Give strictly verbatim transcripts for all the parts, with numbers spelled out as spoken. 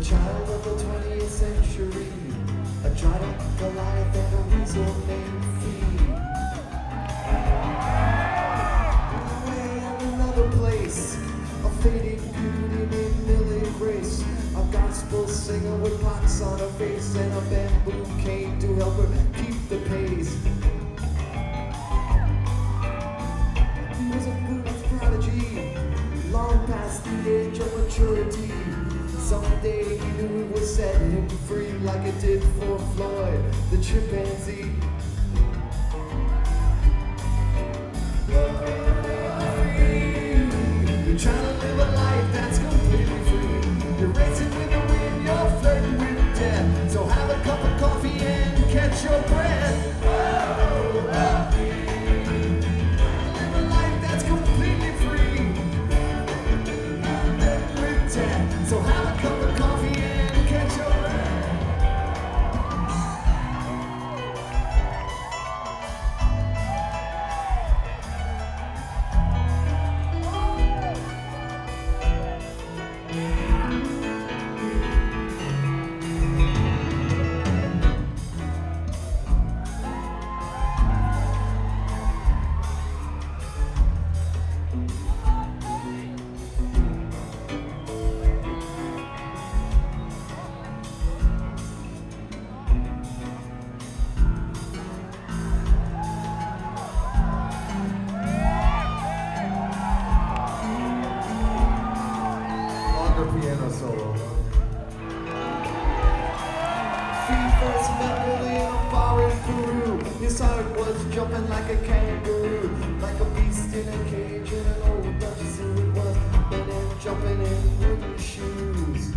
child of the twentieth century, a giant Goliath and a weasel named Fee. Away in another place, a fading beauty named Millie Grace, a gospel singer with pox on her face and a bamboo cane to help her keep the pace. He was a good prodigy, long past the age of maturity. Someday he knew it would set him free like it did for Floyd, the chimpanzee. You're trying to live a life that's completely free. You're racing with the wind, you're flirting with death. So have a cup of coffee and catch your breath. Oh, oh. Live a life that's completely free. With death. So have a cup of coffee and catch your breath. Piano solo. Fee first met Billy in a bar in Peru. His heart was jumping like a kangaroo, like a beast in a cage in an old Dutch zoo. It was hopping and jumping in wooden shoes.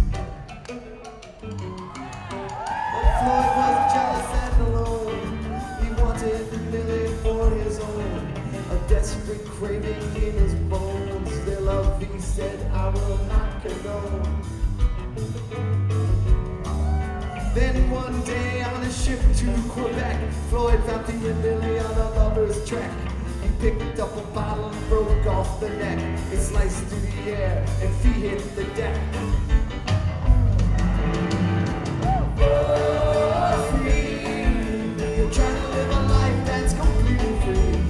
But Floyd was jealous and alone. He wanted Billy for his own, a desperate craving in his bones. Their love, he said, I will not condone. Then one day on a ship to Quebec, Floyd found Fee and Billy on a lover's trek. He picked up a bottle and broke off the neck. It sliced through the air and Fee hit the deck. Oh, Fee, you're trying to live a life that's completely free.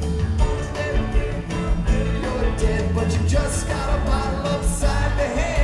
You're dead, but you just got a bottle upside the head.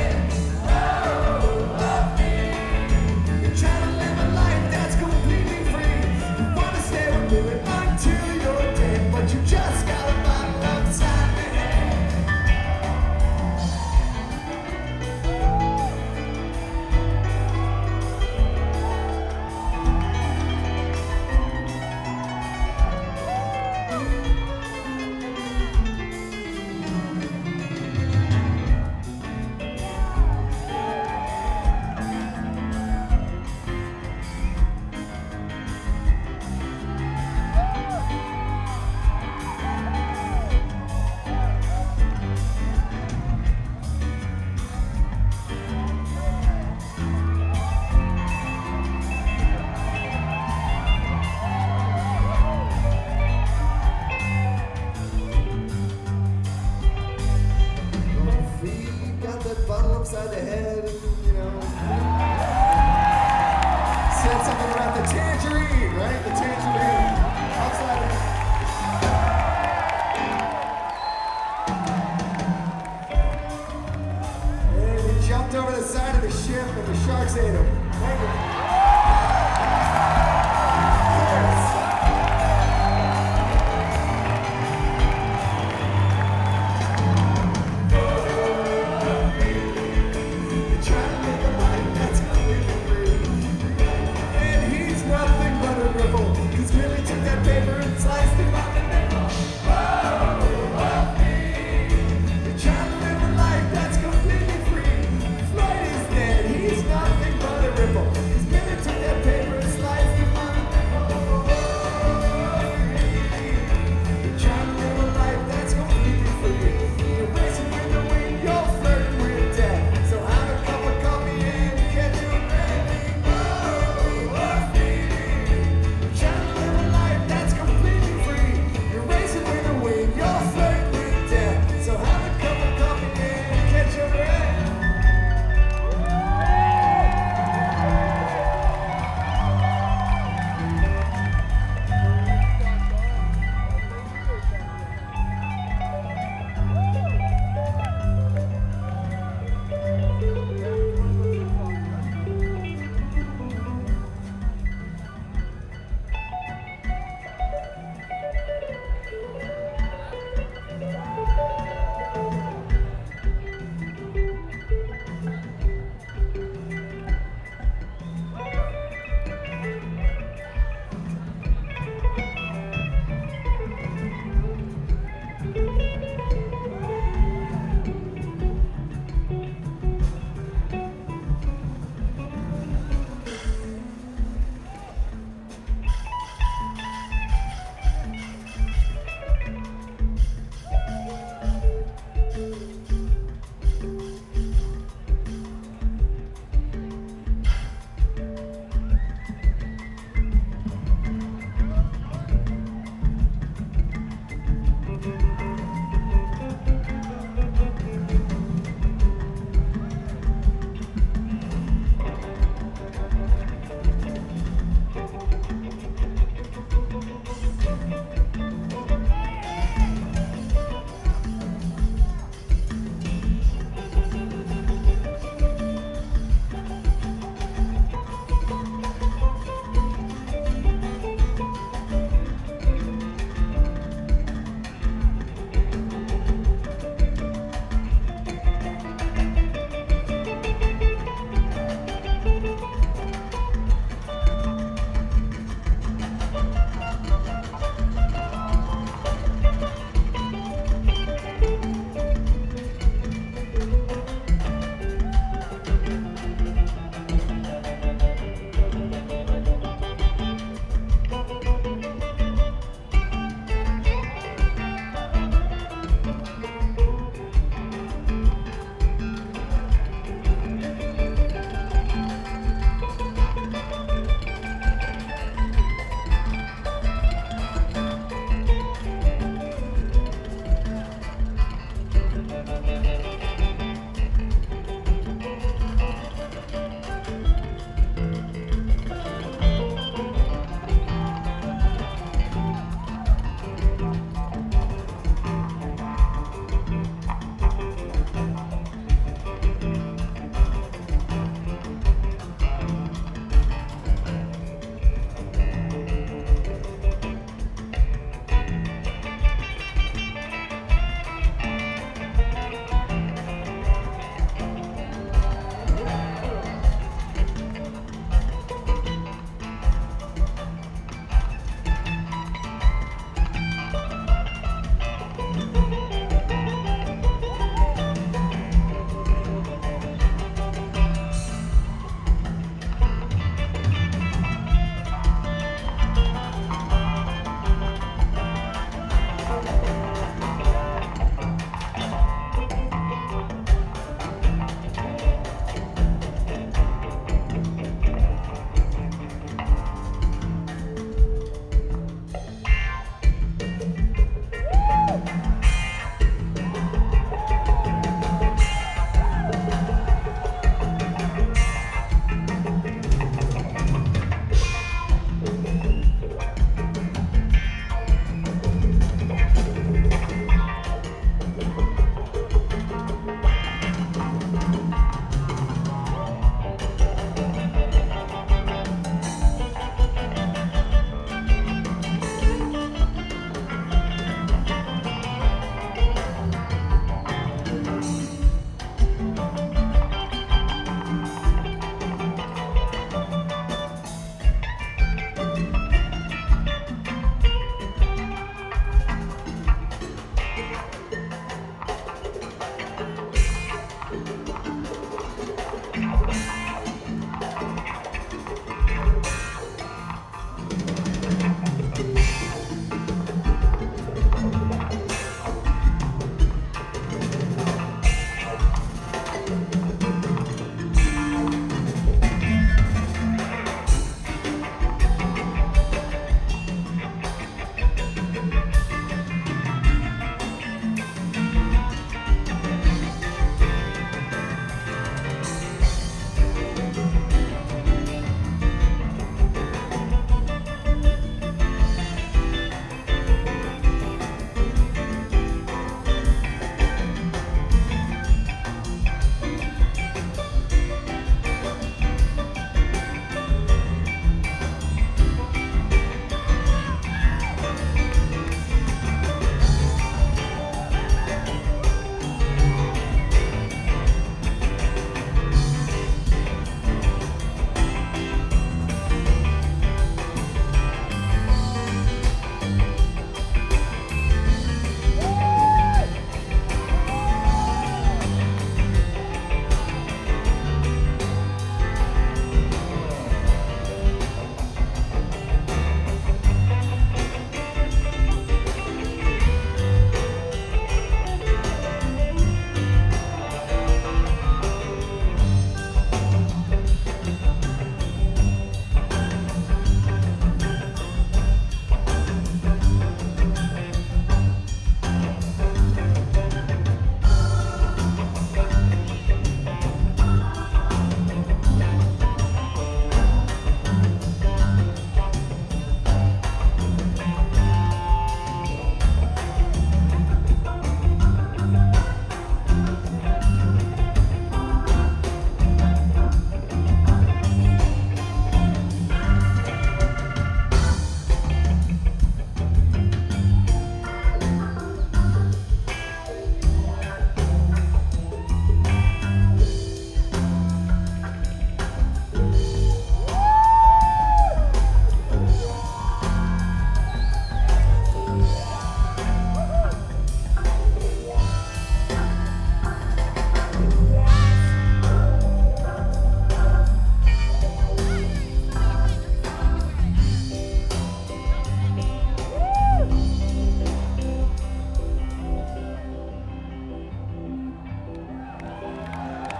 Upside the head, you know. Said something about the tangerine, right? The tangerine upside the head. And he jumped over the side of the ship and the sharks ate him. Thank you. He's nothing but a ripple. He's